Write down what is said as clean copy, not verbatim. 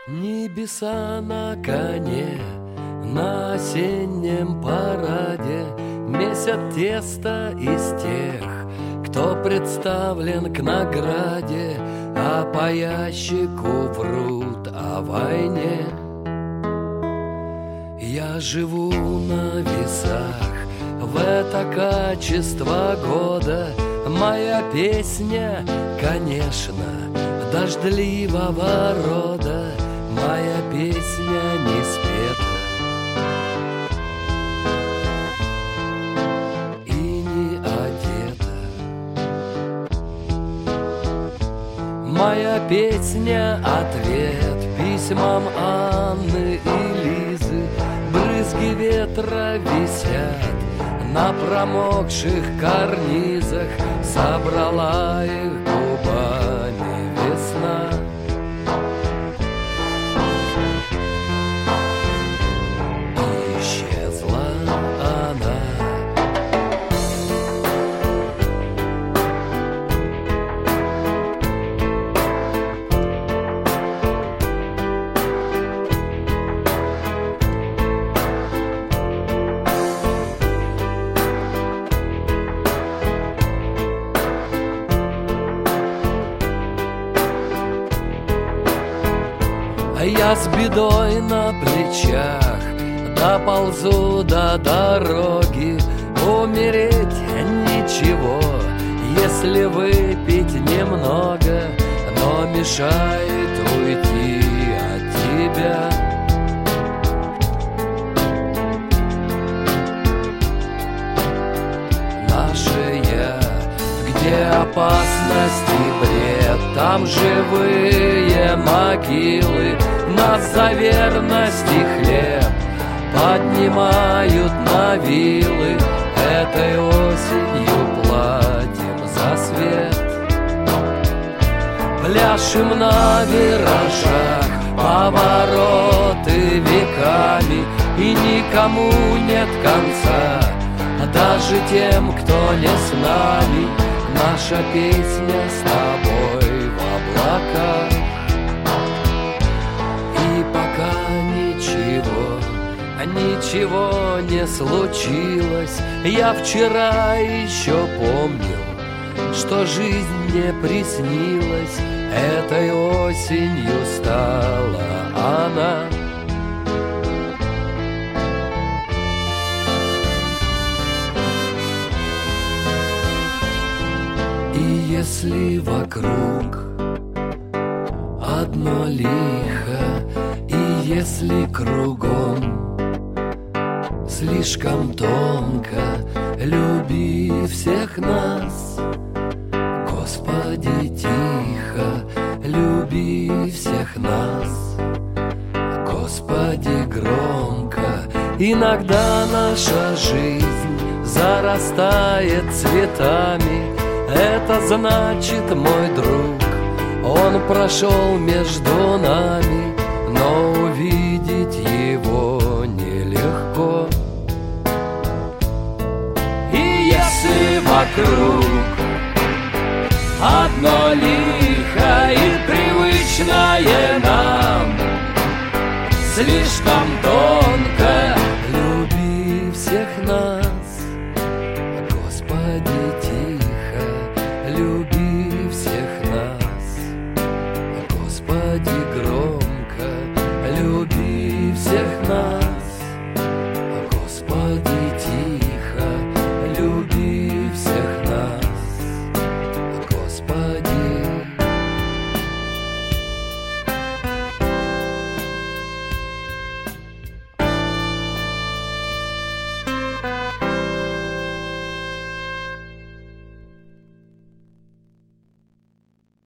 Небеса на коне, на осеннем параде месят тесто из тех, кто представлен к награде, а по ящику врут о войне. Я живу на весах в это качество года. Моя песня, конечно, дождливого рода. Моя песня не спета и не одета. Моя песня — ответ письмам Анны и Лизы. Брызги ветра висят на промокших карнизах. Собрала их губами весна. Я с бедой на плечах доползу до дороги. Умереть ничего, если выпить немного, но мешает уйти от тебя. Наше я, где опасность и бред, там живые могилы. Нас за верность и хлеб поднимают на вилы. Этой осенью платим за свет. Пляшем на виражах повороты веками, и никому нет конца, даже тем, кто не с нами. Наша песня с тобой в облаках. Ничего не случилось. Я вчера еще помнил, что жизнь мне приснилась. Этой осенью стала она. И если вокруг одно лихо, и если кругом слишком тонко, люби всех нас, Господи, тихо, люби всех нас, Господи, громко. Иногда наша жизнь зарастает цветами. Это значит, мой друг, он прошел между нами, но увидеть его нелегко. И если вокруг одно лишь